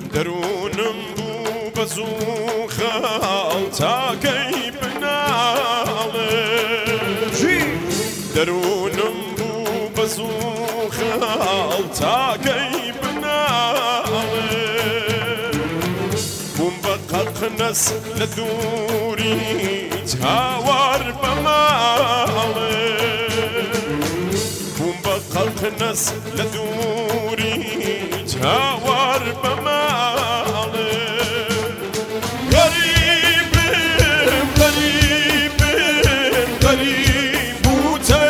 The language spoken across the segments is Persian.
درونم بوو بە زوو خاڵ تاکەی بناڵێ درونم بوو بە زوو خاڵ تاکەی بناڵێ بووم بە قەرقنەس لە دووریت هاوار بەماڵێ بووم بە قەرقنەس لە دووریت هاوار بەماڵێ غەریبم غەریبم غەریب و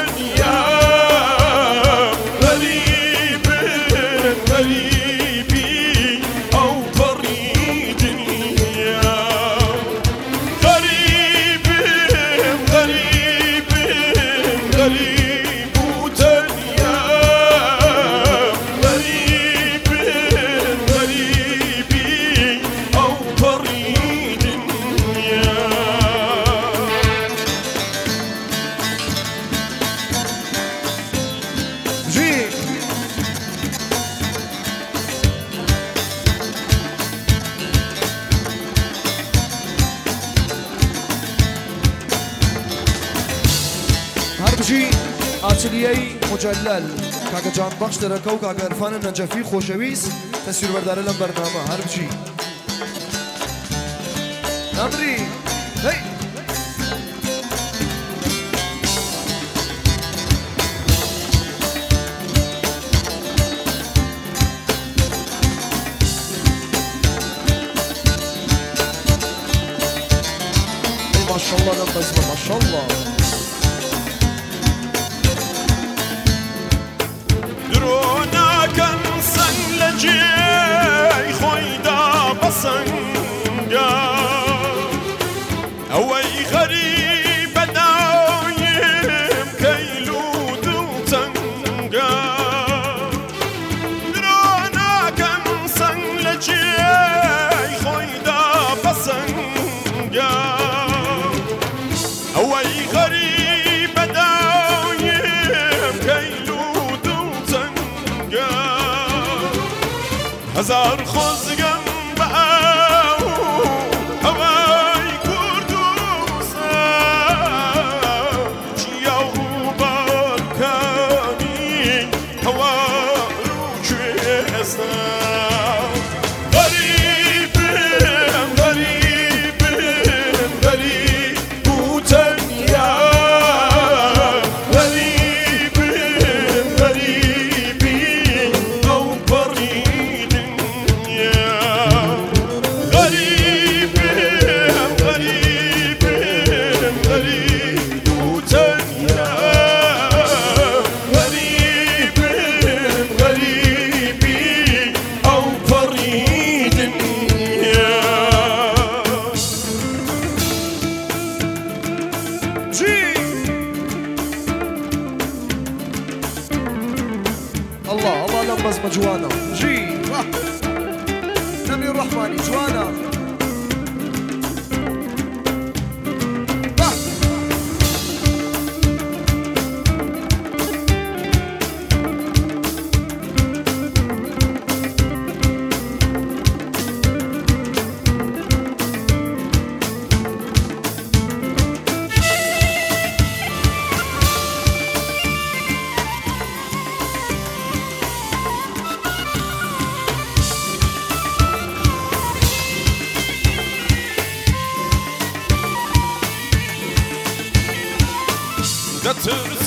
تەنیام غەریبم غەریبی ئەو پەڕی دنیا غەریبم غەریبم غەریب و تەنیام غەریبم غەریبی ئەو پەڕی دنیا هەربژی ئاچلیەی مجلل کاکە جان بەخش دەرەکە و کاکە عرفانە نەجەفی خۆشەویست تەسویربەردارە لەم بەرنامە هەربژی نامری هەی ماشاءالله لەم بەزمە ماشاءالله درۆناکەن سەنگ لە جێی خۆیدا بەسەنگە ئەوەی غەریبە دایم کەیل و دڵتەنگە درۆناکەن سەنگ لە جێی خۆیدا بەسەنگە ئەوەی غەریبە دایم کەیل و دڵتەنگە هەزار خۆزگەم بە ئەو هەوای کوردستان چیا و باڵکانی هەوار و کوێستان غەریبم غەریبم غەریب و تەنیام غەریبم غەریبی ئەو پەڕی دنیا غەریبم غەریبم غەریب و تەنیام غەریبم غەریبی ئەو پەڕی دنیا الله الله لەم بەزمە جوانە ژی نەمی ڕەحمانی جوانە دەترسم